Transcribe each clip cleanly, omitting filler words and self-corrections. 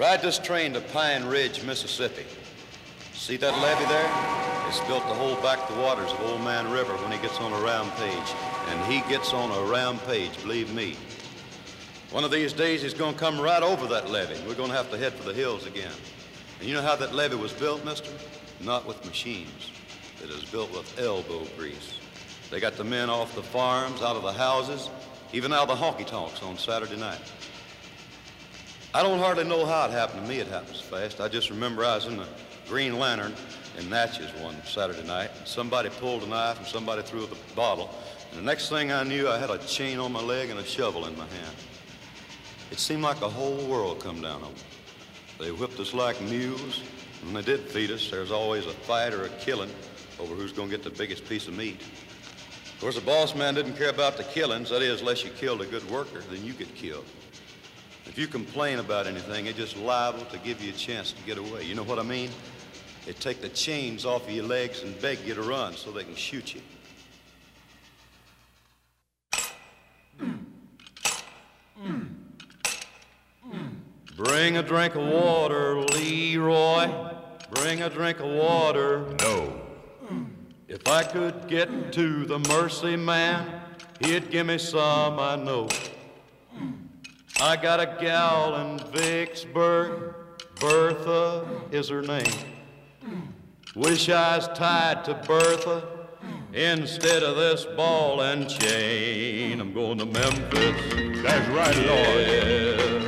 Ride this train to Pine Ridge, Mississippi. See that levee there? It's built to hold back the waters of Old Man River when he gets on a rampage. And he gets on a rampage, believe me. One of these days, he's going to come right over that levee. We're going to have to head for the hills again. And you know how that levee was built, mister? Not with machines. It was built with elbow grease. They got the men off the farms, out of the houses, even out of the honky-tonks on Saturday night. I don't hardly know how it happened to me. It happens fast. I just remember I was in the Green Lantern in Natchez one Saturday night, and somebody pulled a knife and somebody threw the bottle. And the next thing I knew, I had a chain on my leg and a shovel in my hand. It seemed like the whole world come down on me. They whipped us like mules. When they did feed us, there was always a fight or a killing over who's going to get the biggest piece of meat. Of course, the boss man didn't care about the killings. That is, unless you killed a good worker, then you get killed. If you complain about anything, it's just liable to give you a chance to get away. You know what I mean? They take the chains off of your legs and beg you to run so they can shoot you. Bring a drink of water, Leroy. Bring a drink of water. No. If I could get to the Mercy Man, he'd give me some, I know. I got a gal in Vicksburg, Bertha is her name. Wish I was tied to Bertha instead of this ball and chain. I'm going to Memphis. That's right, Lord.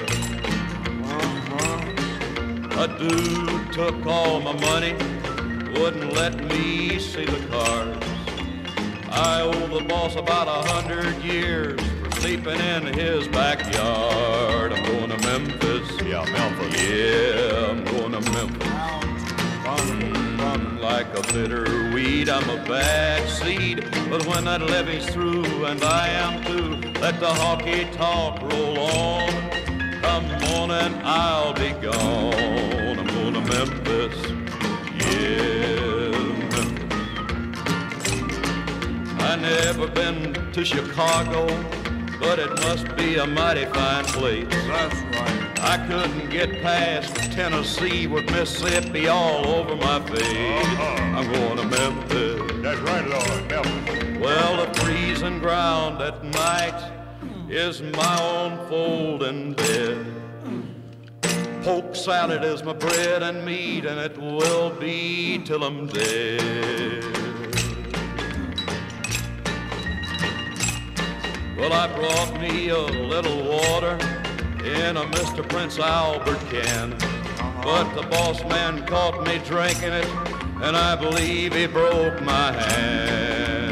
A dude took all my money, wouldn't let me see the cars. I owe the boss about 100 years for sleeping in his backyard. I'm going to Memphis. Yeah, Memphis. Yeah, I'm going to Memphis. Like a bitter weed, I'm a bad seed. But when that levee's through and I am too, let the hockey talk roll on. Come morning, I'll be gone. I'm going to Memphis. Yeah, Memphis. I never been to Chicago, but it must be a mighty fine place. That's right. I couldn't get past Tennessee with Mississippi all over my face. I'm going to Memphis. That's right, Lord, Memphis. Well, the freezing ground at night is my own folding bed. Poke salad is my bread and meat, and it will be till I'm dead. Well, I brought me a little water in a Mr. Prince Albert can, but the boss man caught me drinking it, and I believe he broke my hand.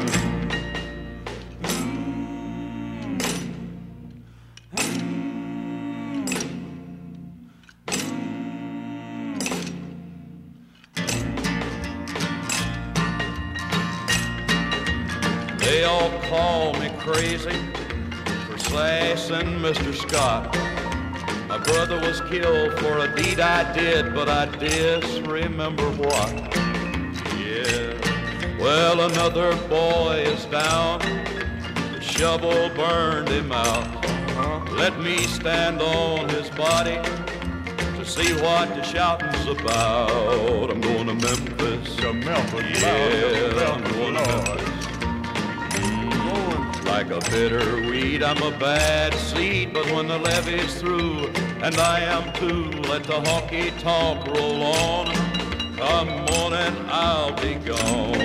They all call me crazy for slashing Mr. Scott. My brother was killed for a deed I did, but I disremember what. Yeah, well, another boy is down. The shovel burned him out. Let me stand on his body to see what the shouting's about. I'm going to Memphis. To Memphis. Yeah, I'm going to Memphis. Like a bitter weed, I'm a bad seed, but when the levee's through, and I am too, let the hockey talk roll on. Come morning, I'll be gone.